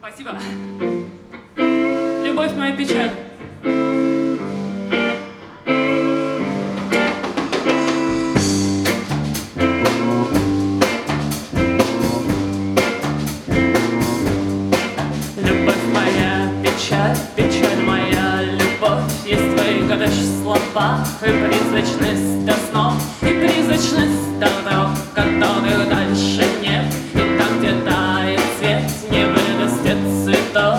Спасибо. Любовь моя печаль. Любовь моя печаль, печаль моя любовь. Есть твои горящие слова и призрачность до снов, и призрачность до дорог, которых дальше нет. И там, где тает свет, не вырастет цветов.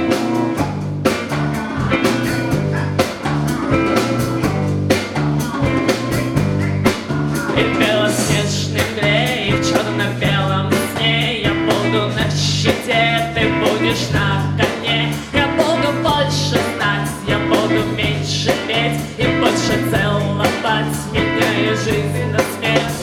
И в белоснежной мгле, и в черно-белом сне я буду на щите, ты будешь на коне. Я буду больше знать, я буду меньше петь и больше целовать, меняя жизнь на смерть.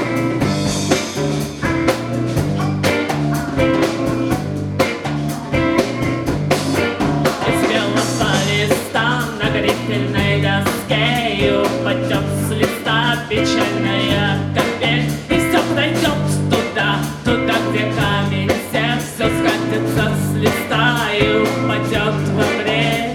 Из белого листа на грифельной доске и упадет с листа печальная капель, и все пройдет туда, туда, где камень сев, все скатится с листа и упадет в апрель.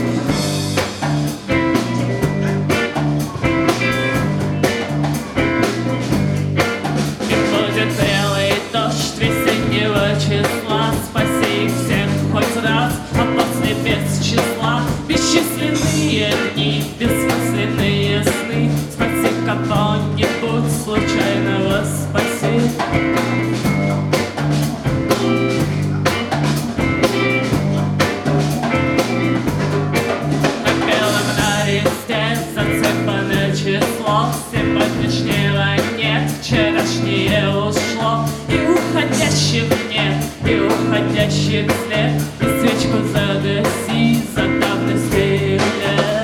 И будет белый дождь весеннего числа, спаси их всех хоть раз, а после без числа бесчисленные дни, бессмысленные сны. Спаси кого-нибудь случайного, спаси. На белом листе засыпано число, сегодняшнего нет, вчерашнее ушло, и уходящих нет, и уходящих след, и свечку загаси за давностью лет.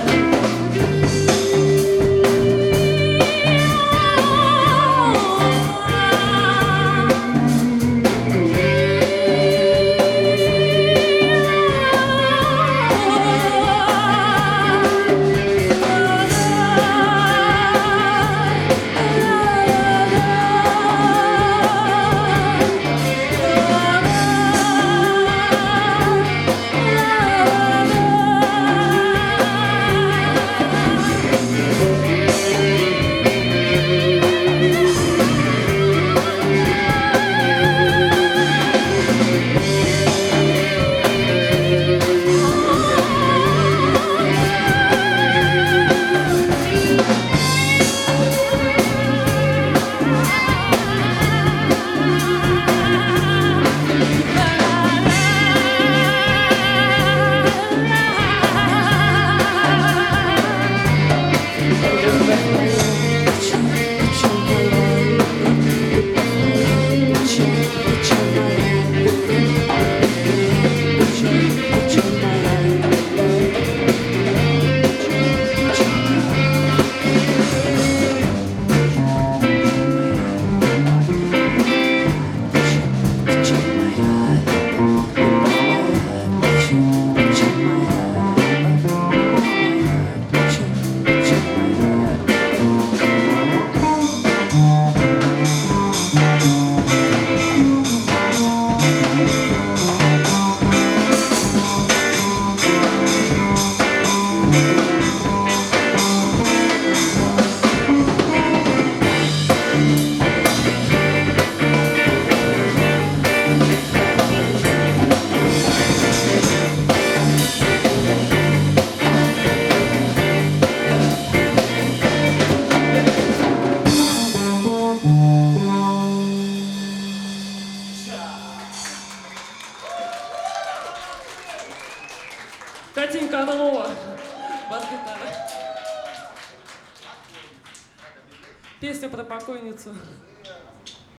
Катенька Орлова, бас-гитара. Песня про покойницу.